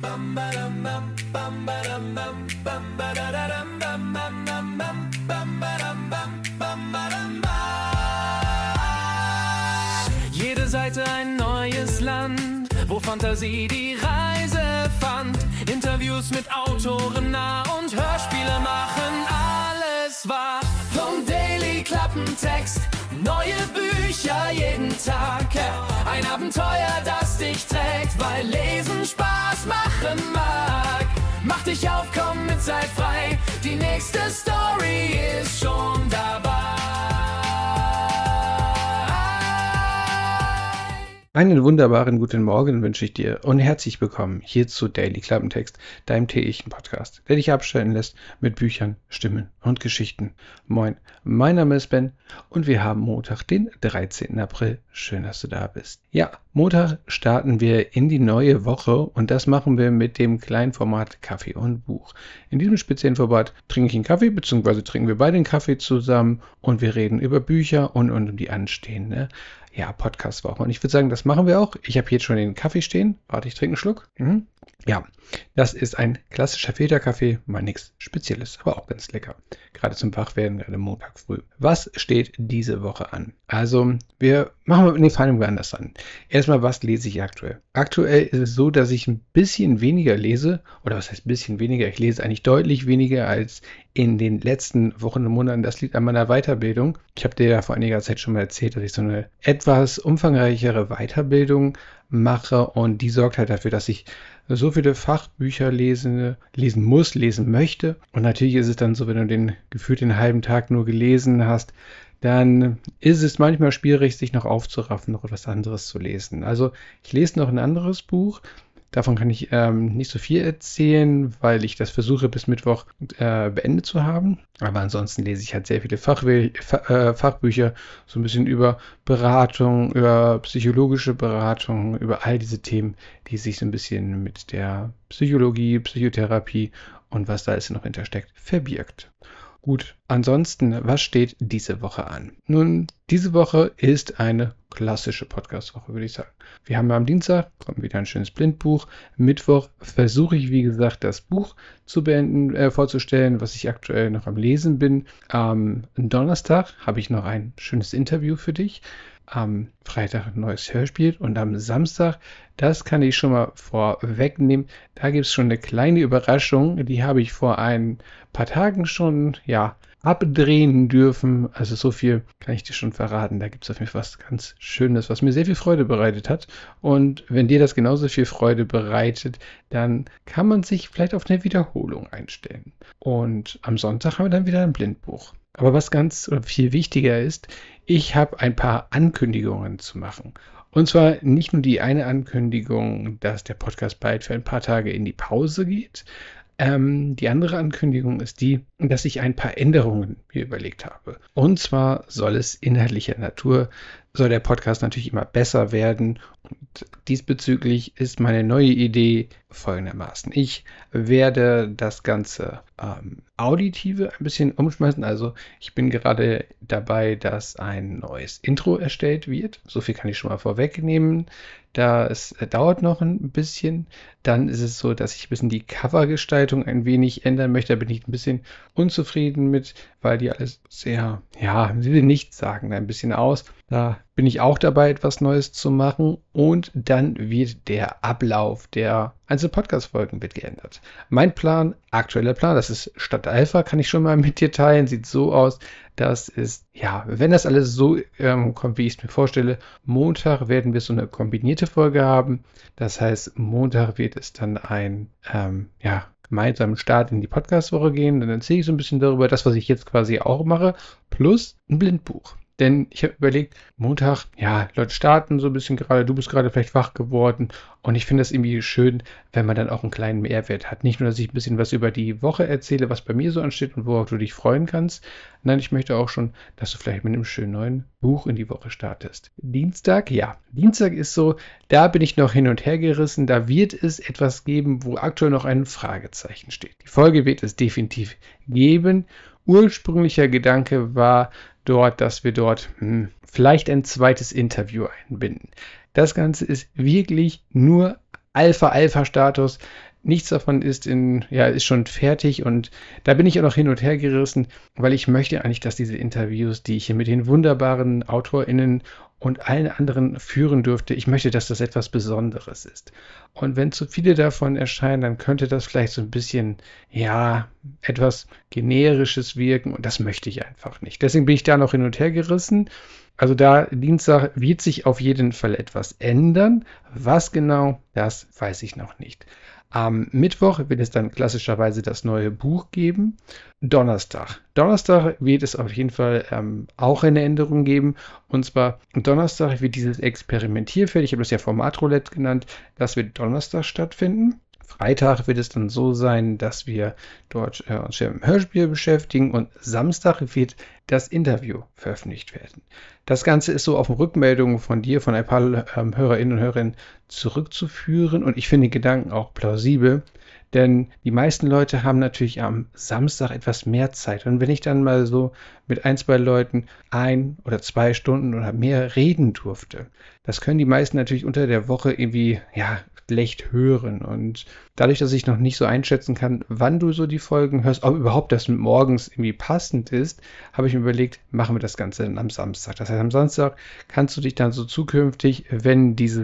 Jede Seite ein neues Land, wo Fantasie die Reise fand. Interviews mit Autoren nah und Hörspiele machen alles wahr. Vom Daily Klappentext, neue Bücher jeden Tag. Ein Abenteuer, das dich trägt, weil Lesen Spaß machen mag. Mach dich auf, komm mit, sei frei, die nächste Story ist schon dabei. Einen wunderbaren guten Morgen wünsche ich dir und herzlich willkommen hier zu Daily Klappentext, deinem täglichen Podcast, der dich abschalten lässt mit Büchern, Stimmen und Geschichten. Moin, mein Name ist Ben und wir haben Montag, den 13. April. Schön, dass du da bist. Ja, Montag starten wir in die neue Woche und das machen wir mit dem kleinen Format Kaffee und Buch. In diesem speziellen Format trinke ich einen Kaffee, beziehungsweise trinken wir beide einen Kaffee zusammen und wir reden über Bücher und um die anstehende Podcast-Woche. Und ich würde sagen, das machen wir auch. Ich habe jetzt schon den Kaffee stehen. Warte, ich trinke einen Schluck. Ja, das ist ein klassischer Filterkaffee, mal nichts Spezielles, aber auch ganz lecker. Gerade zum Wachwerden, gerade Montag früh. Was steht diese Woche an? Also, fangen wir anders an. Erstmal, was lese ich aktuell? Aktuell ist es so, dass ich ein bisschen weniger lese, oder was heißt ein bisschen weniger? Ich lese eigentlich deutlich weniger als in den letzten Wochen und Monaten. Das liegt an meiner Weiterbildung. Ich habe dir ja vor einiger Zeit schon mal erzählt, dass ich so eine etwas umfangreichere Weiterbildung mache und die sorgt halt dafür, dass ich so viele Fachbücher lesen möchte. Und natürlich ist es dann so, wenn du den halben Tag nur gelesen hast, dann ist es manchmal schwierig, sich noch aufzuraffen, noch etwas anderes zu lesen. Also ich lese noch ein anderes Buch. Davon kann ich nicht so viel erzählen, weil ich das versuche bis Mittwoch beendet zu haben. Aber ansonsten lese ich halt sehr viele Fachbücher, so ein bisschen über Beratung, über psychologische Beratung, über all diese Themen, die sich so ein bisschen mit der Psychologie, Psychotherapie und was da alles noch hintersteckt, verbirgt. Gut, ansonsten, was steht diese Woche an? Nun, diese Woche ist eine klassische Podcast-Woche, würde ich sagen. Wir haben am Dienstag, kommt wieder ein schönes Blindbuch. Mittwoch versuche ich, wie gesagt, das Buch vorzustellen, was ich aktuell noch am Lesen bin. Am Donnerstag habe ich noch ein schönes Interview für dich. Am Freitag ein neues Hörspiel und am Samstag, das kann ich schon mal vorwegnehmen, da gibt es schon eine kleine Überraschung, die habe ich vor ein paar Tagen schon, abdrehen dürfen. Also so viel kann ich dir schon verraten. Da gibt es auf jeden Fall was ganz Schönes, was mir sehr viel Freude bereitet hat. Und wenn dir das genauso viel Freude bereitet, dann kann man sich vielleicht auf eine Wiederholung einstellen. Und am Sonntag haben wir dann wieder ein Blindbuch. Aber was ganz oder viel wichtiger ist, ich habe ein paar Ankündigungen zu machen. Und zwar nicht nur die eine Ankündigung, dass der Podcast bald für ein paar Tage in die Pause geht. Die andere Ankündigung ist die, dass ich ein paar Änderungen mir überlegt habe. Und zwar soll der Podcast natürlich immer besser werden. Und diesbezüglich ist meine neue Idee folgendermaßen. Ich werde das Ganze Auditive ein bisschen umschmeißen. Also ich bin gerade dabei, dass ein neues Intro erstellt wird. So viel kann ich schon mal vorwegnehmen. Das dauert noch ein bisschen. Dann ist es so, dass ich ein bisschen die Covergestaltung ein wenig ändern möchte. Da bin ich ein bisschen unzufrieden mit, weil die alles sehr, ich will nichts sagen, da ein bisschen aus. Da bin ich auch dabei, etwas Neues zu machen. Und dann wird der Ablauf der einzelnen Podcast-Folgen geändert. Mein aktueller Plan, das ist Stadt Alpha, kann ich schon mal mit dir teilen. Sieht so aus, dass es, wenn das alles so kommt, wie ich es mir vorstelle, Montag werden wir so eine kombinierte Folge haben. Das heißt, Montag wird es dann ein, gemeinsamen Start in die Podcast-Woche gehen. Dann erzähle ich so ein bisschen darüber, das, was ich jetzt quasi auch mache, plus ein Blindbuch. Denn ich habe überlegt, Montag, Leute starten so ein bisschen gerade, du bist gerade vielleicht wach geworden und ich finde das irgendwie schön, wenn man dann auch einen kleinen Mehrwert hat. Nicht nur, dass ich ein bisschen was über die Woche erzähle, was bei mir so ansteht und worauf du dich freuen kannst. Nein, ich möchte auch schon, dass du vielleicht mit einem schönen neuen Buch in die Woche startest. Dienstag ist so, da bin ich noch hin und her gerissen, da wird es etwas geben, wo aktuell noch ein Fragezeichen steht. Die Folge wird es definitiv geben. Ursprünglicher Gedanke war dort, dass wir dort vielleicht ein zweites Interview einbinden. Das Ganze ist wirklich nur Alpha-Status. nichts davon ist schon fertig und da bin ich auch noch hin und her gerissen, weil ich möchte eigentlich, dass diese Interviews, die ich hier mit den wunderbaren AutorInnen und allen anderen führen dürfte, ich möchte, dass das etwas Besonderes ist. Und wenn zu viele davon erscheinen, dann könnte das vielleicht so ein bisschen, etwas Generisches wirken und das möchte ich einfach nicht. Deswegen bin ich da noch hin und her gerissen. Also da Dienstag wird sich auf jeden Fall etwas ändern. Was genau, das weiß ich noch nicht. Am Mittwoch wird es dann klassischerweise das neue Buch geben. Donnerstag wird es auf jeden Fall auch eine Änderung geben. Und zwar Donnerstag wird dieses Experimentierfeld, ich habe das ja Formatroulette genannt, das wird Donnerstag stattfinden. Freitag wird es dann so sein, dass wir dort uns mit dem Hörspiel beschäftigen und Samstag wird das Interview veröffentlicht werden. Das Ganze ist so auf Rückmeldungen von dir, von ein paar Hörerinnen und Hörern zurückzuführen und ich finde den Gedanken auch plausibel, denn die meisten Leute haben natürlich am Samstag etwas mehr Zeit und wenn ich dann mal so mit 1, 2 Leuten 1 oder 2 Stunden oder mehr reden durfte, das können die meisten natürlich unter der Woche irgendwie, schlecht hören und dadurch, dass ich noch nicht so einschätzen kann, wann du so die Folgen hörst, ob überhaupt das morgens irgendwie passend ist, habe ich mir überlegt, machen wir das Ganze dann am Samstag. Das heißt, am Samstag kannst du dich dann so zukünftig, wenn die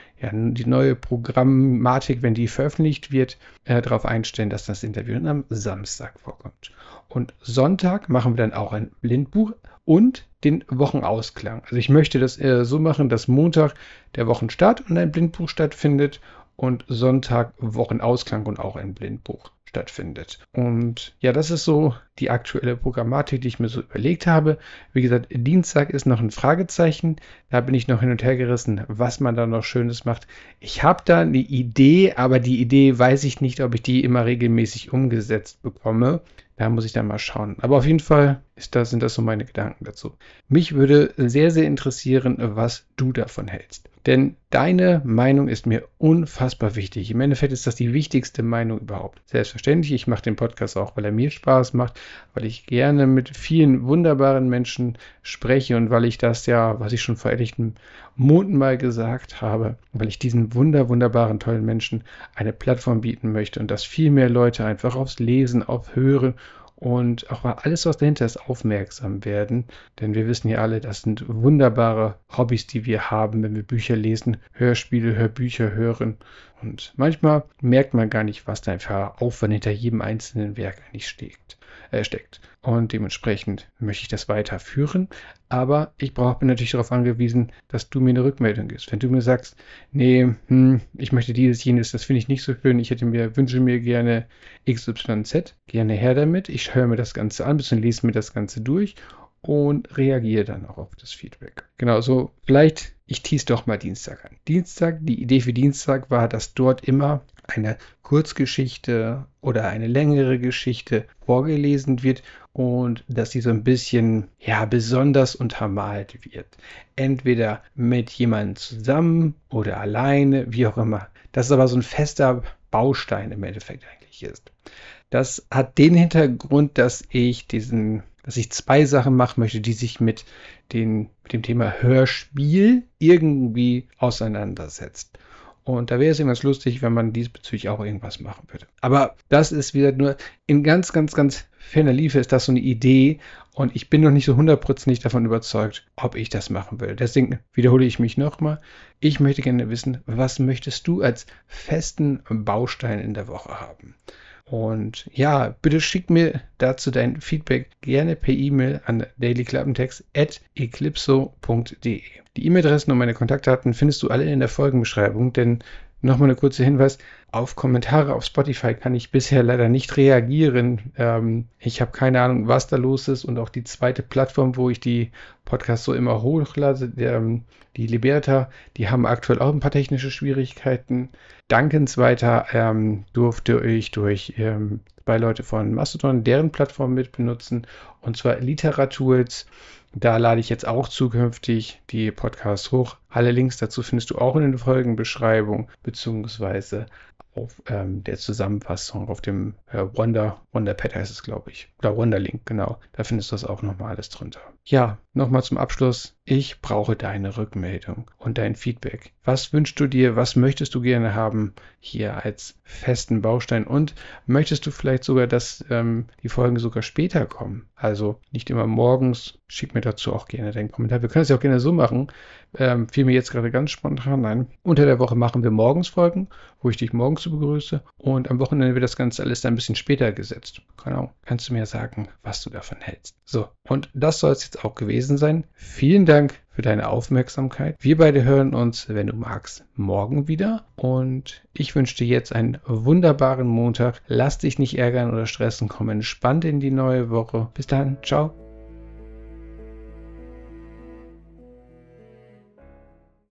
neue Programmatik, wenn die veröffentlicht wird, darauf einstellen, dass das Interview dann am Samstag vorkommt. Und Sonntag machen wir dann auch ein Blindbuch und den Wochenausklang. Also ich möchte das so machen, dass Montag der Wochenstart und ein Blindbuch stattfindet und Sonntag Wochenausklang und auch ein Blindbuch stattfindet. Und ja, das ist so die aktuelle Programmatik, die ich mir so überlegt habe. Wie gesagt, Dienstag ist noch ein Fragezeichen. Da bin ich noch hin und her gerissen, was man da noch Schönes macht. Ich habe da eine Idee, aber die Idee weiß ich nicht, ob ich die immer regelmäßig umgesetzt bekomme. Da muss ich dann mal schauen. Aber auf jeden Fall sind das so meine Gedanken dazu. Mich würde sehr, sehr interessieren, was du davon hältst. Denn deine Meinung ist mir unfassbar wichtig. Im Endeffekt ist das die wichtigste Meinung überhaupt. Selbstverständlich, ich mache den Podcast auch, weil er mir Spaß macht, weil ich gerne mit vielen wunderbaren Menschen spreche und weil ich das was ich schon vor etlichen Monaten mal gesagt habe, weil ich diesen wunderbaren, tollen Menschen eine Plattform bieten möchte und dass viel mehr Leute einfach aufs Lesen, auf Hören und auch mal alles, was dahinter ist, aufmerksam werden. Denn wir wissen ja alle, das sind wunderbare Hobbys, die wir haben, wenn wir Bücher lesen, Hörspiele, Hörbücher hören. Und manchmal merkt man gar nicht, was da für Aufwand hinter jedem einzelnen Werk eigentlich steckt. Und dementsprechend möchte ich das weiterführen. Aber ich bin natürlich darauf angewiesen, dass du mir eine Rückmeldung gibst. Wenn du mir sagst, nee, ich möchte jenes, das finde ich nicht so schön, wünsche mir gerne XYZ, gerne her damit. Ich höre mir das Ganze an, lese mir das Ganze durch und reagiere dann auch auf das Feedback. Genau, so vielleicht, ich tease doch mal Dienstag an. Die Idee für Dienstag war, dass dort immer eine Kurzgeschichte oder eine längere Geschichte vorgelesen wird und dass sie so ein bisschen, besonders untermalt wird. Entweder mit jemandem zusammen oder alleine, wie auch immer. Das ist aber so ein fester Baustein im Endeffekt eigentlich ist. Das hat den Hintergrund, dass ich 2 Sachen machen möchte, die sich mit dem Thema Hörspiel irgendwie auseinandersetzt. Und da wäre es irgendwas lustig, wenn man diesbezüglich auch irgendwas machen würde. Aber das ist wieder nur in ganz, ganz, ganz ferner Liefe ist das so eine Idee und ich bin noch nicht so 100% davon überzeugt, ob ich das machen will. Deswegen wiederhole ich mich nochmal. Ich möchte gerne wissen, was möchtest du als festen Baustein in der Woche haben? Und bitte schick mir dazu dein Feedback gerne per E-Mail an dailyklappentext@eclipso.de. Die E-Mail-Adressen und meine Kontaktdaten findest du alle in der Folgenbeschreibung, denn nochmal eine kurze Hinweis, auf Kommentare auf Spotify kann ich bisher leider nicht reagieren. Ich habe keine Ahnung, was da los ist und auch die zweite Plattform, wo ich die Podcasts so immer hochlade, die Liberta, die haben aktuell auch ein paar technische Schwierigkeiten. Dankensweiter durfte ich durch 2 Leute von Mastodon deren Plattform mit benutzen und zwar Literatools. Da lade ich jetzt auch zukünftig die Podcasts hoch. Alle Links dazu findest du auch in den Folgenbeschreibung beziehungsweise auf der Zusammenfassung auf dem Wonderpad heißt es, glaube ich. Oder Wonderlink, genau. Da findest du das auch nochmal alles drunter. Ja, nochmal zum Abschluss. Ich brauche deine Rückmeldung und dein Feedback. Was wünschst du dir? Was möchtest du gerne haben hier als festen Baustein? Und möchtest du vielleicht sogar, dass die Folgen sogar später kommen? Also nicht immer morgens. Schick mir dazu auch gerne deinen Kommentar. Wir können es ja auch gerne so machen. Fiel mir jetzt gerade ganz spontan ein. Unter der Woche machen wir morgens Folgen, wo ich dich morgens begrüße. Und am Wochenende wird das Ganze alles ein bisschen später gesetzt. Genau. Kannst du mir sagen, was du davon hältst? So, und das soll es jetzt auch gewesen sein. Vielen Dank für deine Aufmerksamkeit. Wir beide hören uns, wenn du magst, morgen wieder. Und ich wünsche dir jetzt einen wunderbaren Montag. Lass dich nicht ärgern oder stressen. Komm entspannt in die neue Woche. Bis dann. Ciao.